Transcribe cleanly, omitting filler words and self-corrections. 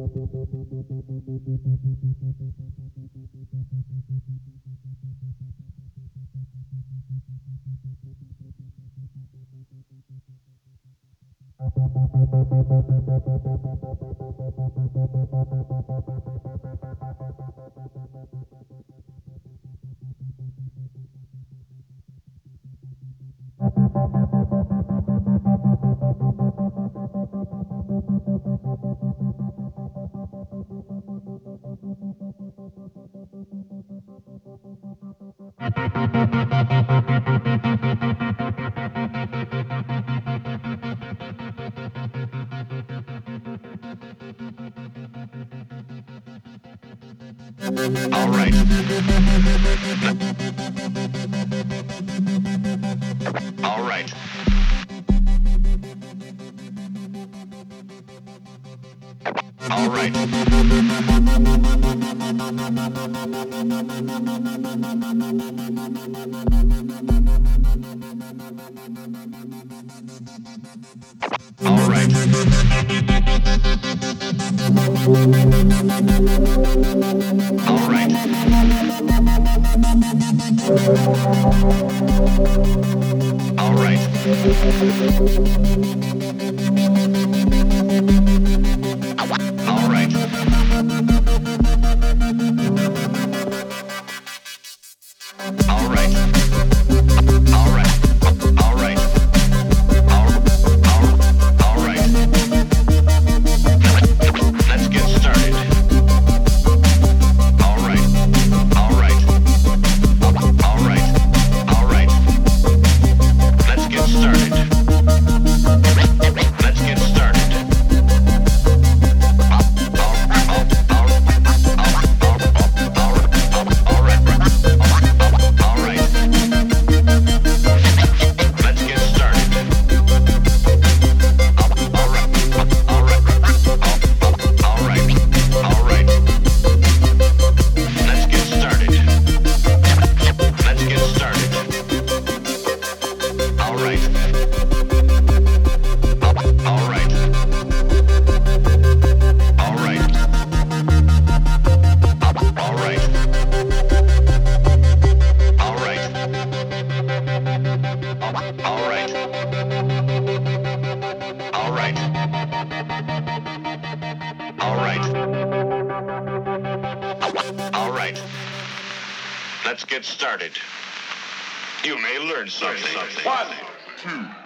All right. All right. All right. All right. All right. All right. All right. All right. All right. All right. All right. Let's get started. All right. All right. All right. All right. Let's get started. Let's get started. All right. Let's get started. You may learn something. 1, 2.